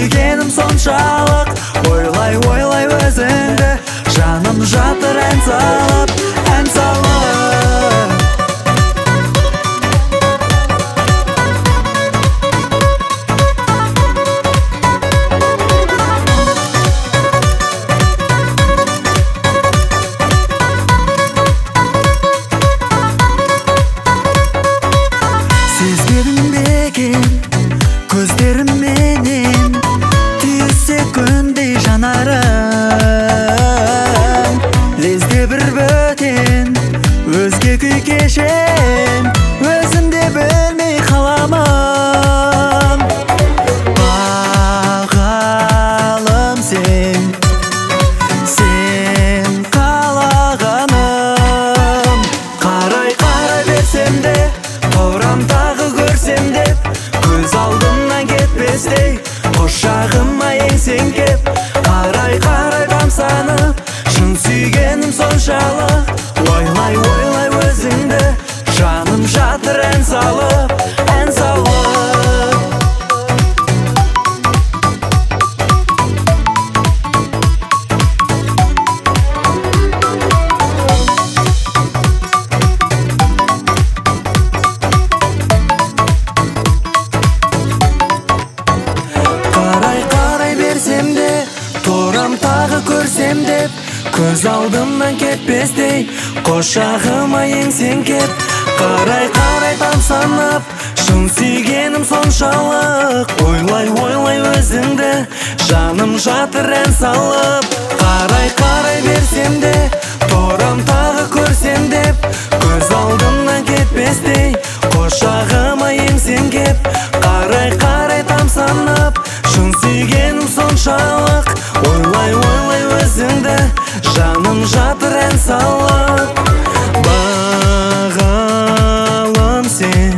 сүйгенім соншалық. Ойлай өзіңді, жаным жатыр ән салып, ән салып. Сезбедің бекен көздерімменен, түйілсе күндей жанарым. Лезде бір бөтен өзге күй кешем, өзім де білмей қаламын. Бағалым сен, сен қалағаным. Қарай берсем де, торам тағы көрсем деп, көз алдымнан кетпестей, құшағыма еңсең кеп. Қарай тамсанып, шын сүйгенім соншалық. Ойлай өзіңді, жаным жатыр ән салып, ән салып. Торам тағы көрсем деп, көз алдымнан кетпестей, құшағыма еңсең кеп. Қарай тамсанып, шын сүйгенім соншалық. Ойлай өзіңді, жаным жатыр ән салып. Қарай берсем де, торам тағы көрсем деп, көз алдымнан кетпестей, құшағыма еңсең кеп. Қарай тамсанып, шын сүйгенім соншалық. Ойлай өзіңді, жаным жатыр ән салып. Бағалым сен,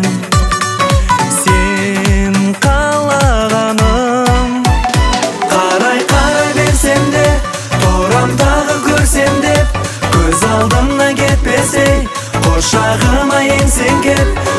сен қалағаным. Қарай берсем де, торам тағы көрсем деп, көз алдымнан кетпесей, құшағыма еңсең кеп.